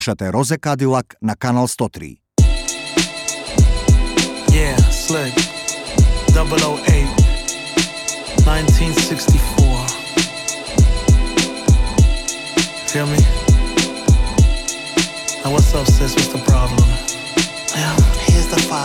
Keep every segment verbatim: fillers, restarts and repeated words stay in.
Počúvate Rose Cadillac na Kanál sto tri. Yeah, slick. double oh eight. nineteen sixty-four. Feel me? Now what's up, sis? What's the problem? Yeah, here's the file.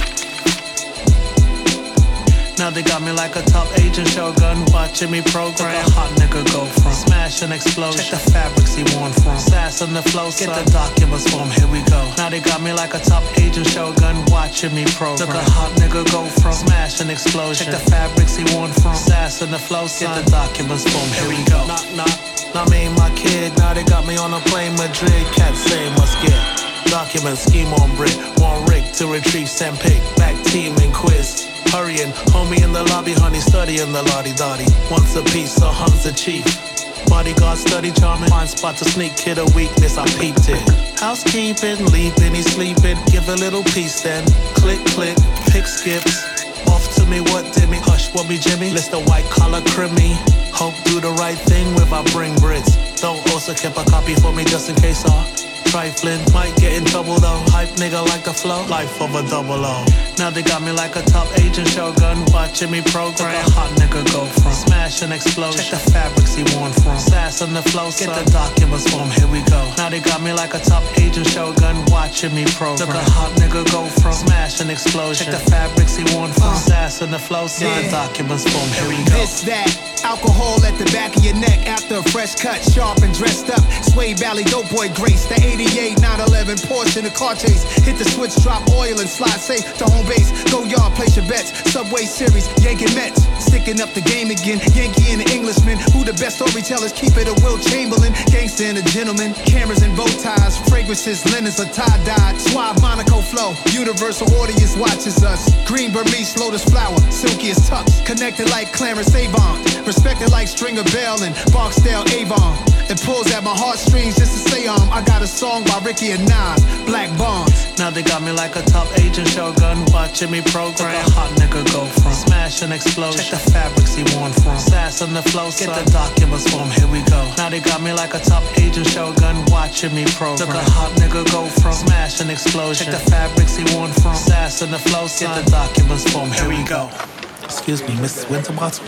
Now they got me like a top agent Shogun, watching me program. A hot nigga go from smash and explosion. Check the fabrics he worn from. Sass on the flow, get the documents from. Here we go. Now they got me like a top agent Shogun, watching me program. Look a hot nigga go from smash and explosion. Check the fabrics he worn from. Sass on the flow, get the documents from. Here we go. Knock knock. Now me and my kid, now they got me on a plane Madrid. Cats say must get documents, scheme on brick. One rig to retrieve, send pick. Back team and quiz. Hurrying, homie in the lobby, honey studying the lottie-dottie. Once a piece, a hunt's a chief. Bodyguard study charming, find spot to sneak, kid a weakness, I peeped it. Housekeeping, leaping, he's sleeping, give a little piece then. Click, click, pick skips. Off to me, what did me? Hush, what me, Jimmy? List the white collar crimmy. Hope do the right thing with I bring Brits. Don't also keep a copy for me just in case I trifling, might get in trouble though. Hype nigga like the flow, life of a double O. Now they got me like a top agent Shogun, watching me program. A hot nigga go from smash and explosion. Check the fabrics he worn from. Sass on the flow, get the documents from. Here we go. Now they got me like a top agent Shogun, watching me program. Look a hot nigga go from smash and explosion. Check the fabrics he worn from. Sass on the flow, get the documents from. Here we go. This that alcohol at the back of your neck after a fresh cut, sharp and dressed up. Sway Valley dope boy Grace, the eighty-eight nine eleven Porsche in the car chase. Hit the switch, drop oil and slide safe to home base. Go yard, place your bets. Subway Series, Yankee Mets. Sticking up the game again. Yankee and the Englishman. Who the best storytellers? Keep it a Will Chamberlain. Gangster and a gentleman. Cameras and bow ties. Fragrances, linens are tie-dyed. Suave Monaco flow. Universal audience watches us. Green Burmese, lotus flower. Silky as tux. Connected like Clarence Avon. Respected like Stringer Bell and Barksdale Avon. It pulls at my heartstrings just to say um I got a song by Ricky and Nas, Black Bonds. Now they got me like a top agent Shogun, watching me program. A hot nigga go from smash and explosion. Check the fabrics he worn from. Sass on the flow, get the documents from. Here we go. Now they got me like a top agent Shogun, watching me program. Look a hot nigga go from smash and explosion. Check the fabrics he worn from. Sass on the flow, get the documents from. Here we go. Excuse me, Missus Winterbottom.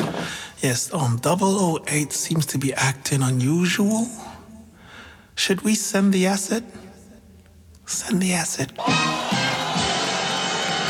Yes, um, double oh eight seems to be acting unusual. Should we send the asset? Send the asset.